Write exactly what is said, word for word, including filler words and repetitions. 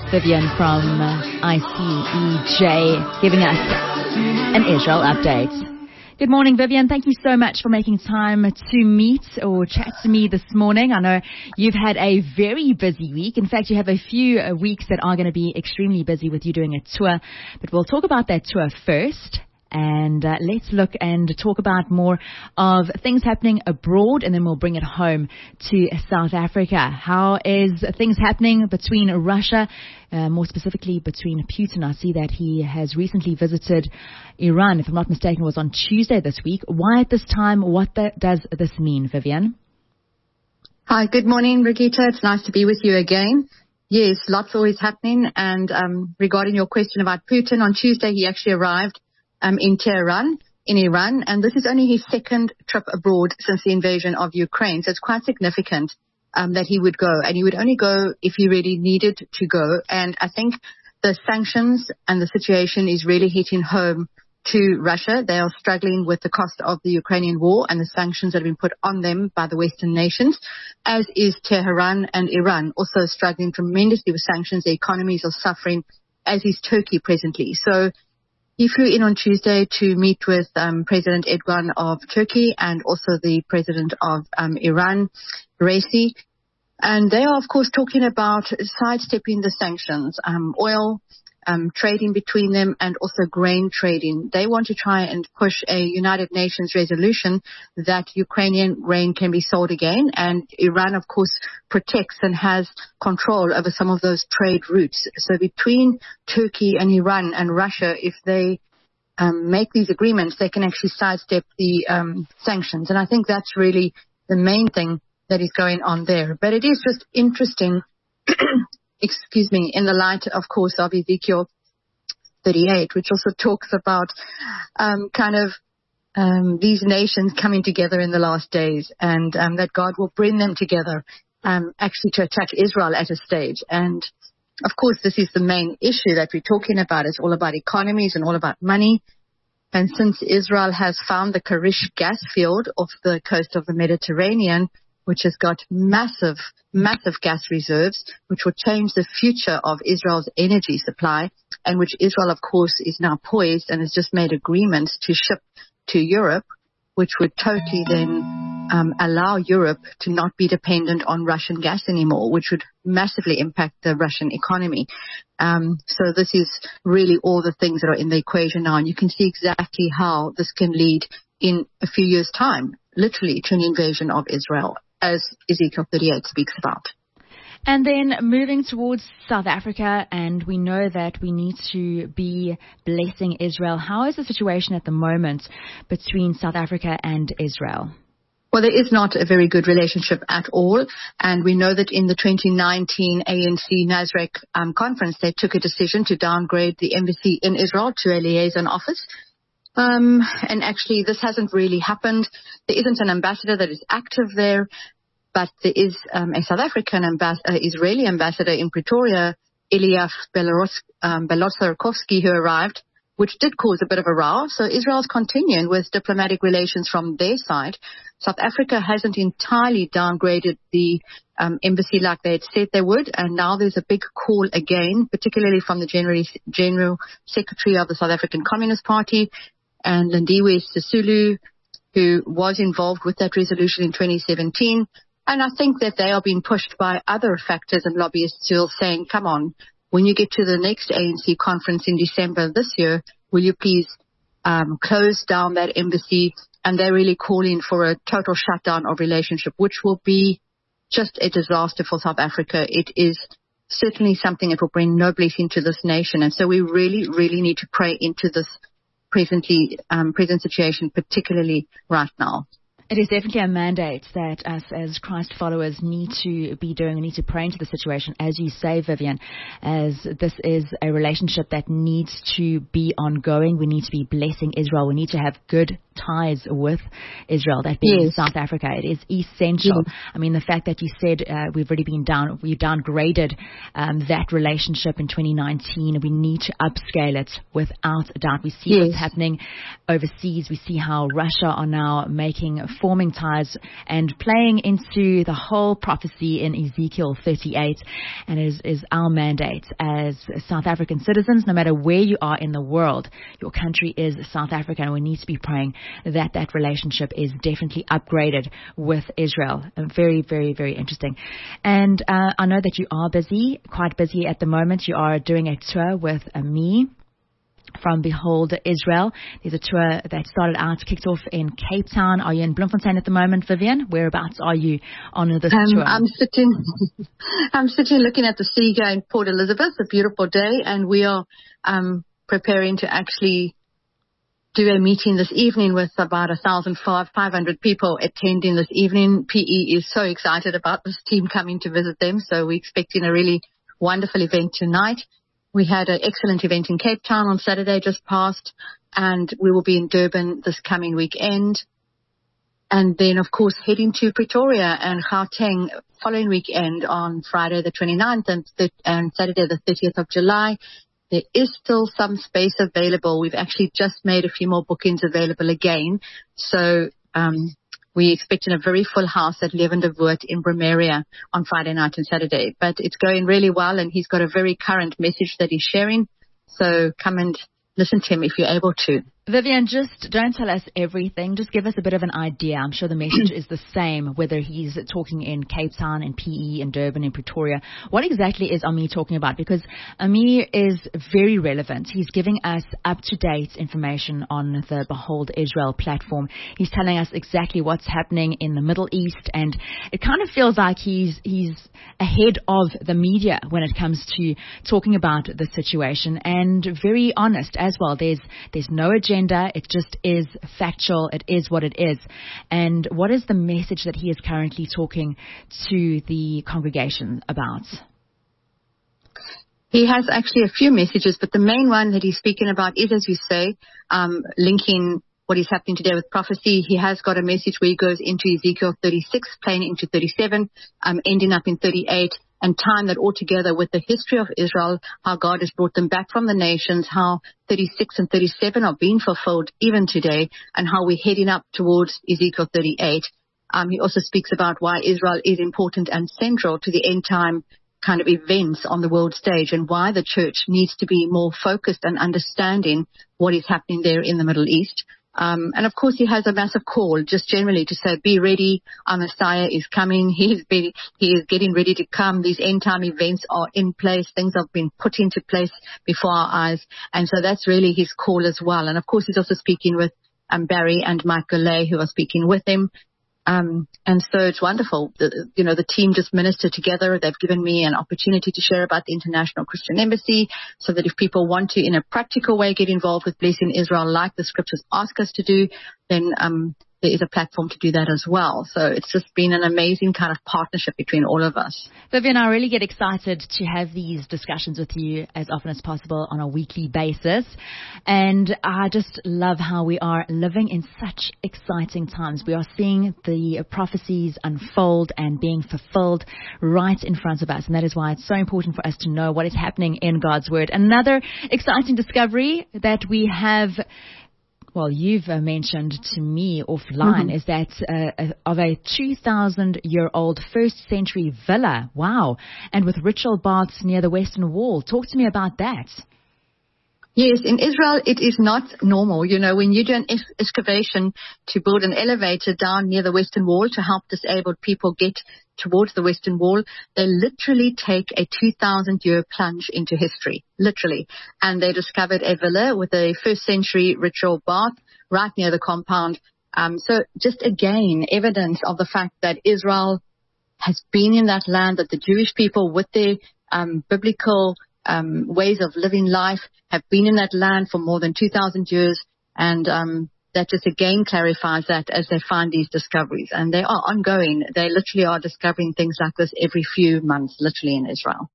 Vivian from I C E J giving us an Israel update. Good morning, Vivian. Thank you so much for making time to meet or chat to me this morning. I know you've had a very busy week. In fact, you have a few uh, weeks that are going to be extremely busy with you doing a tour. But we'll talk about that tour first. And uh, let's look and talk about more of things happening abroad, and then we'll bring it home to South Africa. How is things happening between Russia, uh, more specifically between Putin? I see that he has recently visited Iran, if I'm not mistaken, it was on Tuesday this week. Why at this time? What the, does this mean, Vivian? Hi, good morning, Brigitte. It's nice to be with you again. Yes, lots always happening. And um, regarding your question about Putin, on Tuesday he actually arrived Um, in Tehran, in Iran, and this is only his second trip abroad since the invasion of Ukraine. So it's quite significant um, that he would go, and he would only go if he really needed to go. And I think the sanctions and the situation is really hitting home to Russia. They are struggling with the cost of the Ukrainian war and the sanctions that have been put on them by the Western nations, as is Tehran and Iran, also struggling tremendously with sanctions. Their economies are suffering, as is Turkey presently. So he flew in on Tuesday to meet with um, President Erdogan of Turkey and also the President of um, Iran, Raisi. And they are, of course, talking about sidestepping the sanctions, um, oil um, trading between them, and also grain trading. They want to try and push a United Nations resolution that Ukrainian grain can be sold again. And Iran, of course, protects and has control over some of those trade routes. So between Turkey and Iran and Russia, if they um, make these agreements, they can actually sidestep the um, sanctions. And I think that's really the main thing that is going on there. But it is just interesting, excuse me, in the light, of course, of Ezekiel thirty-eight, which also talks about um, kind of um, these nations coming together in the last days, and um, that God will bring them together um, actually to attack Israel at a stage. And, of course, this is the main issue that we're talking about. It's all about economies and all about money. And since Israel has found the Karish gas field off the coast of the Mediterranean, which has got massive, massive gas reserves, which will change the future of Israel's energy supply, and which Israel, of course, is now poised and has just made agreements to ship to Europe, which would totally then um, allow Europe to not be dependent on Russian gas anymore, which would massively impact the Russian economy. Um, so this is really all the things that are in the equation now, and you can see exactly how this can lead in a few years' time, literally, to an invasion of Israel, as Ezekiel thirty-eight speaks about. And then moving towards South Africa, and we know that we need to be blessing Israel. How is the situation at the moment between South Africa and Israel? Well, there is not a very good relationship at all. And we know that in the twenty nineteen A N C Nasrec um, conference, they took a decision to downgrade the embassy in Israel to a liaison office. Um, and actually, this hasn't really happened. There isn't an ambassador that is active there, but there is um, a South African ambas- uh, Israeli ambassador in Pretoria, Eliaf Beloros- um, Belosarkovsky, who arrived, which did cause a bit of a row. So Israel's continuing with diplomatic relations from their side. South Africa hasn't entirely downgraded the um, embassy like they had said they would, and now there's a big call again, particularly from the General, General Secretary of the South African Communist Party, and Lindiwe Sisulu, who was involved with that resolution in twenty seventeen. And I think that they are being pushed by other factors and lobbyists who are saying, come on, when you get to the next A N C conference in December this year, will you please um, close down that embassy? And they're really calling for a total shutdown of relationship, which will be just a disaster for South Africa. It is certainly something that will bring no blessing to this nation. And so we really, really need to pray into this presently um, present situation, particularly right now. It is definitely a mandate that us as Christ followers need to be doing. We need to pray into the situation, as you say, Vivian, as this is a relationship that needs to be ongoing. We need to be blessing Israel. We need to have good ties with Israel, that being yes. South Africa. It is essential. Yes. I mean, the fact that you said uh, we've already been down, we've downgraded um, that relationship in twenty nineteen. We need to upscale it without a doubt. We see yes. what's happening overseas. We see how Russia are now making forming ties and playing into the whole prophecy in Ezekiel thirty-eight. And it is, is our mandate as South African citizens, no matter where you are in the world, your country is South Africa, and we need to be praying that that relationship is definitely upgraded with Israel. Very, very, very interesting. And uh, I know that you are busy, quite busy at the moment. You are doing a tour with uh, me from Behold Israel. There's a tour that started out, kicked off in Cape Town. Are you in Bloemfontein at the moment, Vivian? Whereabouts are you on this um, tour? I'm sitting, I'm sitting looking at the sea here in Port Elizabeth. A beautiful day, and we are um, preparing to actually do a meeting this evening with about one thousand five hundred people attending this evening. P E is so excited about this team coming to visit them, so we're expecting a really wonderful event tonight. We had an excellent event in Cape Town on Saturday just past, and we will be in Durban this coming weekend. And then, of course, heading to Pretoria and Gauteng following weekend on Friday the twenty-ninth and, th- and Saturday the thirtieth of July. There is still some space available. We've actually just made a few more bookings available again. So um, we're expecting a very full house at Lavender Woord in Brumeria on Friday night and Saturday. But it's going really well, and he's got a very current message that he's sharing. So come and listen to him if you're able to. Vivian, just don't tell us everything. Just give us a bit of an idea. I'm sure the message is the same, whether he's talking in Cape Town, in P E, in Durban, in Pretoria. What exactly is Ami talking about? Because Ami is very relevant. He's giving us up-to-date information on the Behold Israel platform. He's telling us exactly what's happening in the Middle East, and it kind of feels like he's he's ahead of the media when it comes to talking about the situation, and very honest as well. There's there's no agenda. It just is factual. It is what it is. And what is the message that he is currently talking to the congregation about? He has actually a few messages, but the main one that he's speaking about is, as you say, um, linking what is happening today with prophecy. He has got a message where he goes into Ezekiel thirty-six, playing into thirty-seven, um, ending up in thirty-eight, and tying that all together with the history of Israel, how God has brought them back from the nations, how thirty-six and thirty-seven are being fulfilled even today, and how we're heading up towards Ezekiel thirty-eight. Um, he also speaks about why Israel is important and central to the end time kind of events on the world stage, and why the church needs to be more focused and understanding what is happening there in the Middle East. Um, and of course, he has a massive call just generally to say, be ready. Our Messiah is coming. He is, be, he is getting ready to come. These end time events are in place. Things have been put into place before our eyes. And so that's really his call as well. And of course, he's also speaking with um, Barry and Mike Golay, who are speaking with him. Um, and so it's wonderful. The, you know, the team just ministered together. They've given me an opportunity to share about the International Christian Embassy, so that if people want to, in a practical way, get involved with Blessing Israel, like the scriptures ask us to do, then um, there is a platform to do that as well. So it's just been an amazing kind of partnership between all of us. Vivian, I really get excited to have these discussions with you as often as possible on a weekly basis. And I just love how we are living in such exciting times. We are seeing the prophecies unfold and being fulfilled right in front of us. And that is why it's so important for us to know what is happening in God's Word. Another exciting discovery that we have, well, you've uh, mentioned to me offline, mm-hmm. is that uh, of a two thousand year old first century villa. Wow. And with ritual baths near the Western Wall. Talk to me about that. Yes, in Israel, it is not normal. You know, when you do an ex- excavation to build an elevator down near the Western Wall to help disabled people get towards the Western Wall, they literally take a two thousand year plunge into history, literally. And they discovered a villa with a first century ritual bath right near the compound. Um, so just again, evidence of the fact that Israel has been in that land, that the Jewish people with their um, biblical um, ways of living life have been in that land for more than two thousand years. And um, that just again clarifies that as they find these discoveries. And they are ongoing. They literally are discovering things like this every few months, literally in Israel.